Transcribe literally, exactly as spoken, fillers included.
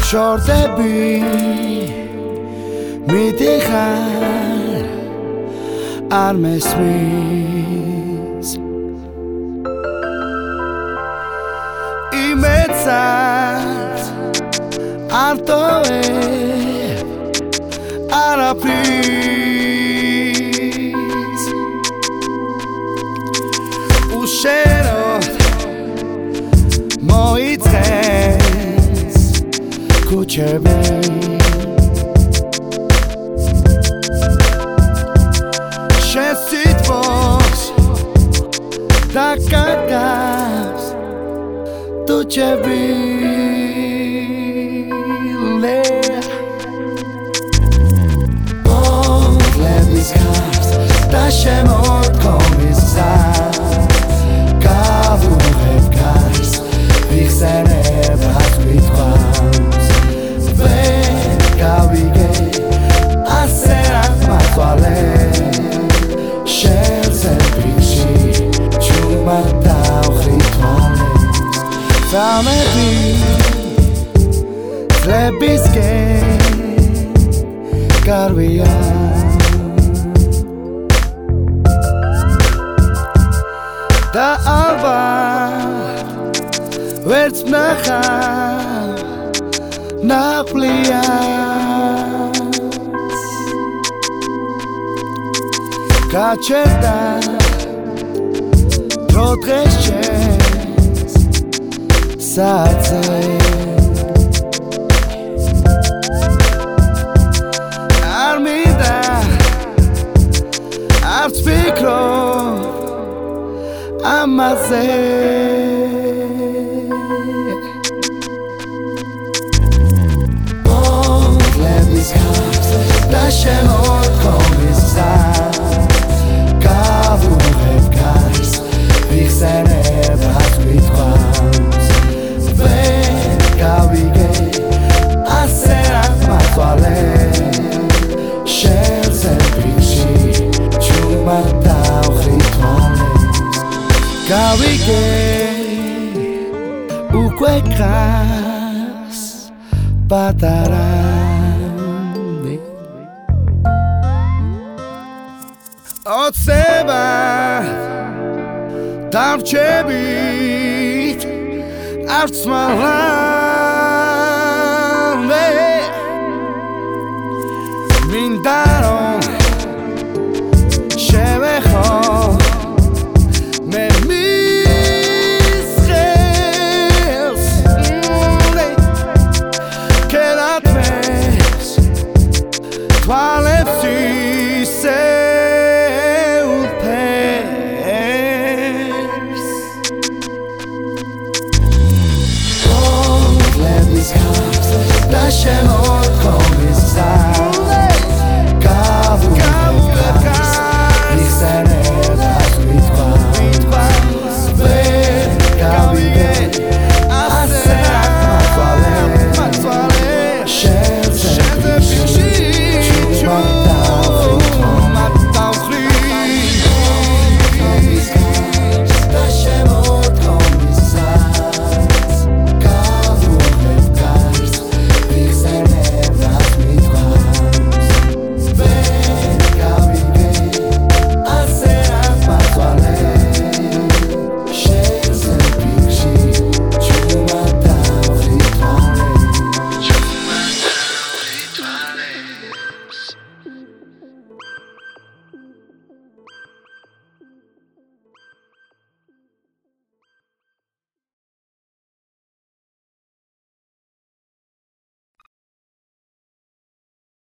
შორდები მიდიხარ არ მესმის იმედსაც არ ტოვებ არაფრის უშეროდ მოიწყეს ქუჩები შენ სიტყვას დაკარგავს ტუჩები პოვლების ქარს და შემოდგომის გზას გავუღებ გარს ვიხსენებ რას გვითხოვს ვერ გავიგე ასე რაც მათვალე შენზე ფიქში ჩუმად დავხრი თვალებს სამები ლებისკენ გარვია და ალბათ ვერც ვნახავ ნაყლიას გაჩერდა დრო დღეს შენს საათზე არ მინდა არც ვფიქრობ ამაზე პოვლების ქარს და შემოდგომის გზას გავუღებ გარს ვიხსენებ რას გვითხოვს ვერ გავიგე ასე რაც მათვალე შენზე ფიქში ჩუმად დავხრი თვალებს გავიგე უკვე გას პატარამდე ოცება დამრჩებით არც მალ